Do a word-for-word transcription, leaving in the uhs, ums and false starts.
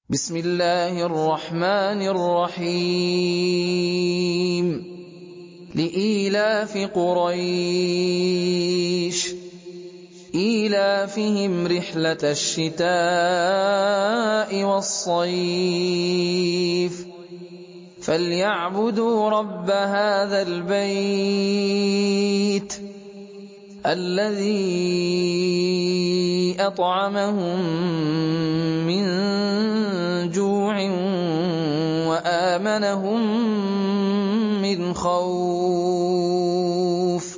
بسم الله الرحمن الرحيم لإيلاف قريش إيلافهم رحلة الشتاء والصيف فليعبدوا رب هذا البيت الذي أطعمهم من جوع وآمنهم من خوف